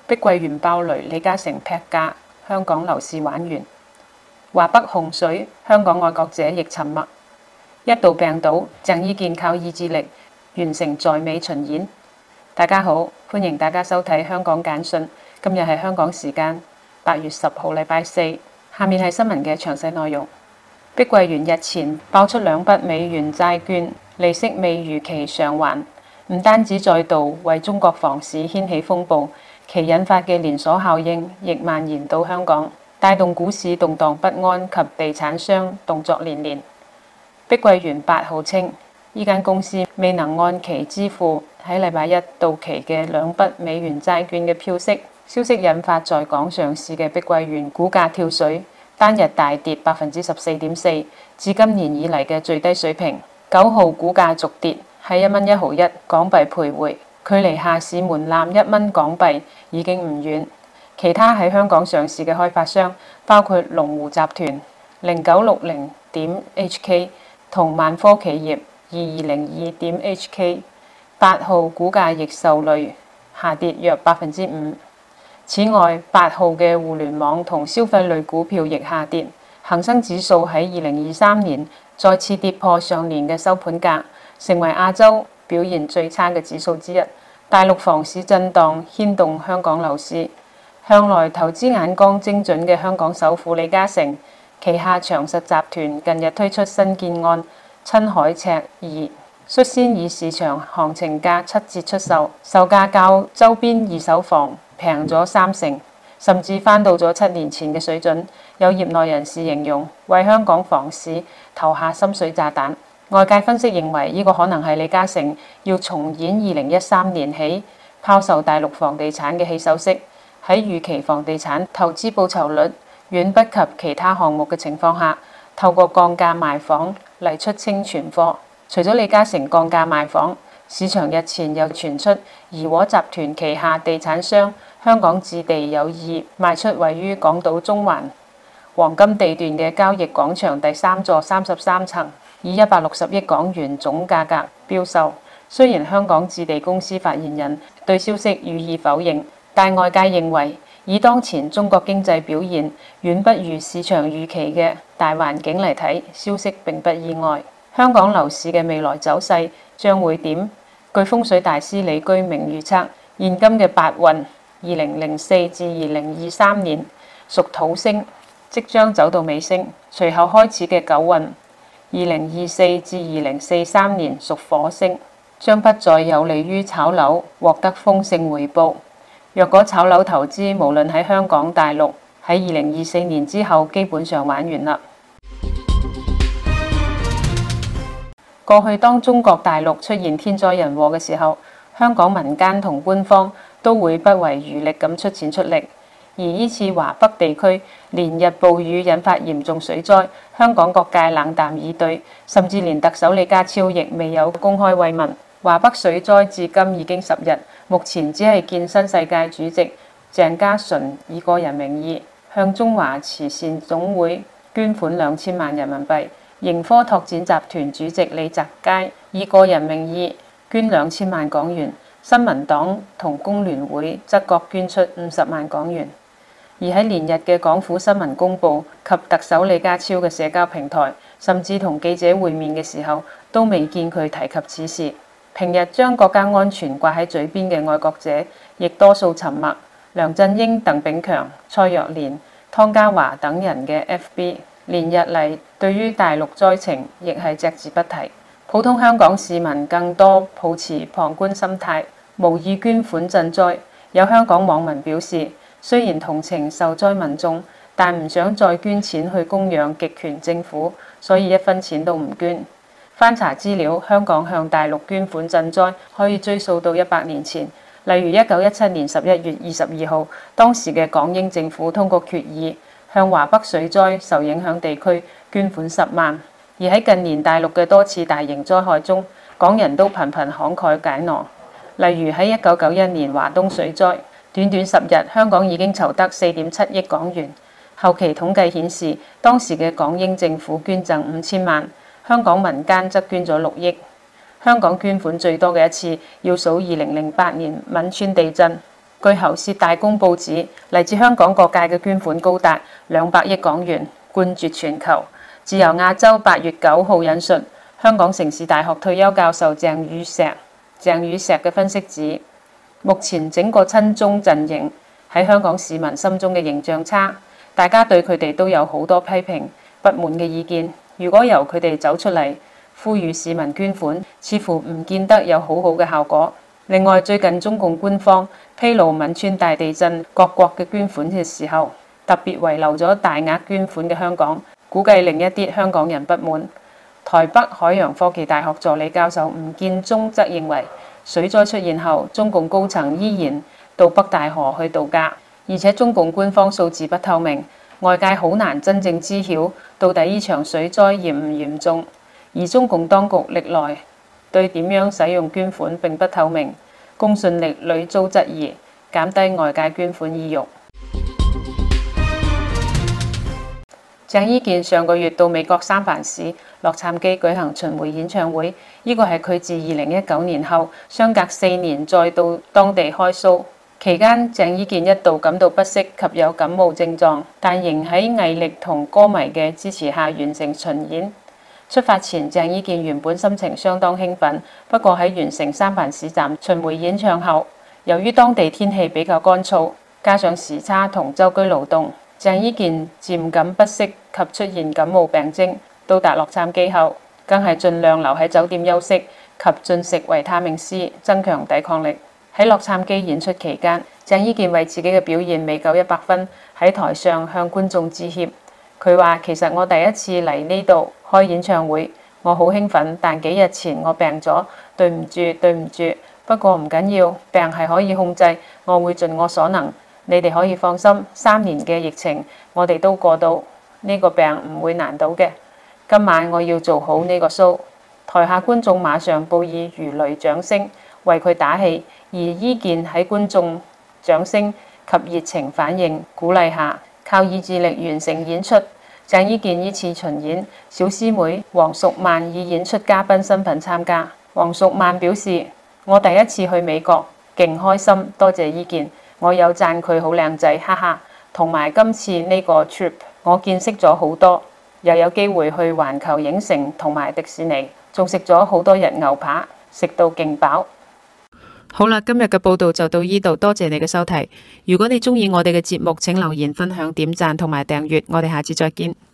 碧桂園爆雷，李嘉誠劈價，香港樓市玩完。華北洪水，香港愛國者亦沉默。一度病倒，鄭伊健靠意志力完成在美巡演。大家好，歡迎大家收睇香港簡訊。今日係香港時間8月10號禮拜四。下面係新聞嘅詳細內容。碧桂園日前爆出2筆美元債券利息未如期償還，唔單止再度為中國房市掀起風暴，其引發嘅連鎖效應亦蔓延到香港，帶動股市動盪不安及地產商動作連連。碧桂園8號稱，呢間公司未能按期支付喺禮拜一到期嘅2筆美元債券嘅票息，消息引發在港上市嘅碧桂園股價跳水，單日大跌14.4%，至今年以嚟嘅最低水平。9號股價續跌，喺1蚊1毫1港幣徘徊，距離下市門檻1蚊港幣已經唔遠。其他喺香港上市嘅開發商包括龍湖集團、0960.HK 同萬科企業2202.HK， 8號股價亦受累下跌約5%。此外，8號嘅互聯網同消費類股票亦下跌。恒生指數喺2023年再次跌破上年嘅收盤價，成為亞洲表現最差嘅指數之一。大陸房市震盪牽動香港樓市。向來投資眼光精準嘅香港首富李嘉誠旗下長實集團近日推出新建案親海赤2，率先以市場行情價7折出售，售價較周邊二手房平咗30%，甚至翻到咗7年前嘅水準。有業內人士形容為香港房市投下深水炸彈。外界分析認為呢個可能係李嘉誠要重演2013年起拋售大陸房地產嘅起手式。喺預期房地產投資報酬率遠不及其他項目嘅情況下，透過降價賣房嚟出清存貨。除咗李嘉誠降價賣房，市場日前又傳出怡和集團旗下地產商香港置地有意賣出位於港島中環黃金地段嘅交易廣場第3座33層，以160億港元總價格標售。雖然香港置地公司發言人對消息予以否認，但外界認為以當前中國經濟表現遠不如市場預期嘅大環境嚟睇，消息並不意外。香港樓市嘅未來走勢將會點？據風水大師李居明預測，現今嘅8運2004至2023年屬土星，即將走到尾聲。隨後開始嘅9運2024至2043年屬火星，將不再有利於炒樓獲得豐盛回報。若果炒樓投資，無論喺香港、大陸，喺2024年之後基本上玩完啦。過去當中國大陸出現天災人禍嘅時候，香港民間同官方都會不遺餘力咁出錢出力。而呢次華北地區連日暴雨引發嚴重水災，香港各界冷淡以對，甚至連特首李家超亦未有公開慰問。華北水災至今已經10日，目前只係見新世界主席鄭家純以個人名義向中華慈善總會捐款2000萬人民幣，盈科拓展集團主席李澤楷以個人名義捐2000萬港元，新民黨同工聯會則各捐出50萬港元。而喺連日嘅港府新聞公報及特首李家超嘅社交平台，甚至同記者會面嘅時候，都未見佢提及此事。平日將國家安全掛喺嘴邊嘅愛國者，亦多數沉默。梁振英、鄧炳強、蔡若蓮、湯家驊等人嘅 FB 連日嚟對於大陸災情亦係隻字不提。普通香港市民更多抱持旁觀心態，無意捐款賑災。有香港網民表示，雖然同情受災民眾，但唔想再捐錢去供養極權政府，所以1分錢都唔捐。翻查資料，香港向大陸捐款賑災可以追溯到100年前，例如1917年11月22號，當時嘅港英政府通過決議，向華北水災受影響地區捐款10萬。而喺近年大陸嘅多次大型災害中，港人都頻頻慷慨解囊。例如喺1991年華東水災，短短10日，香港已經籌得4.7億港元。後期統計顯示，當時嘅港英政府捐贈5000萬。香港民間則捐咗6億。香港捐款最多嘅一次要數2008年汶川地震， 據喉舌大公報指，嚟自香港各界嘅捐款高達200億港元，冠絕全球。自由亞洲8月9號引述香港城市大學退休教授鄭宇碩嘅分析指，目前整個親中陣營喺香港市民心中嘅形象差，大家對佢哋都有好多批評、不滿嘅意見。如果由佢哋走出嚟呼籲市民捐款，似乎唔見得有好好嘅效果。另外，最近中共官方披露汶川大地震各國嘅捐款嘅時候，特別遺留咗大額捐款嘅香港，估計令一啲香港人不滿。台北海洋科技大學助理教授吳建中則認為，水災出現後，中共高層依然到北大河去度假，而且中共官方數字不透明，外界好難真正知曉到底呢場水災嚴唔嚴重。而中共當局歷來對點樣使用捐款並不透明，公信力屢遭質疑，減低外界捐款意欲。鄭伊健上個月到美國三藩市洛杉磯舉行巡迴演唱會，呢個係佢自2019年後相隔4年再到當地開 show。期間，鄭伊健一度感到不適及有感冒症狀，但仍喺毅力同歌迷嘅支持下完成巡演。出發前，鄭伊健原本心情相當興奮，不過喺完成三藩市站巡迴演唱後，由於當地天氣比較乾燥，加上時差同舟車勞頓，鄭伊健漸感不適及出現感冒病徵。到達洛杉磯後，更係盡量留喺酒店休息及進食維他命 C， 增強抵抗力。喺洛杉磯演出期間，鄭伊健為自己嘅表現未夠100分，喺台上向觀眾致歉。佢話：其實我第一次嚟呢度開演唱會，我好興奮，但幾日前我病咗，對唔住。不過唔緊要，病係可以控制，我會盡我所能。你哋可以放心，3年嘅疫情我哋都過到，呢個病唔會難倒嘅。今晚我要做好呢個 show。台下觀眾馬上報以如雷掌聲為佢打氣，而伊健喺觀眾掌聲及熱情反應鼓勵下，靠意志力完成演出。鄭伊健呢次巡演，小師妹黃淑蔓以演出嘉賓身份參加。黃淑蔓表示：我第一次去美國，勁開心，多謝伊健。我有讚佢好靚仔，哈哈。同埋今次呢個 trip， 我見識咗好多，又有機會去環球影城同埋迪士尼，仲食咗好多日牛扒，食到勁飽。好啦，今日嘅報道就到呢度，多謝你嘅收睇。如果你鍾意我哋嘅節目，請留言、分享、點讚同埋訂閱。我哋下次再見。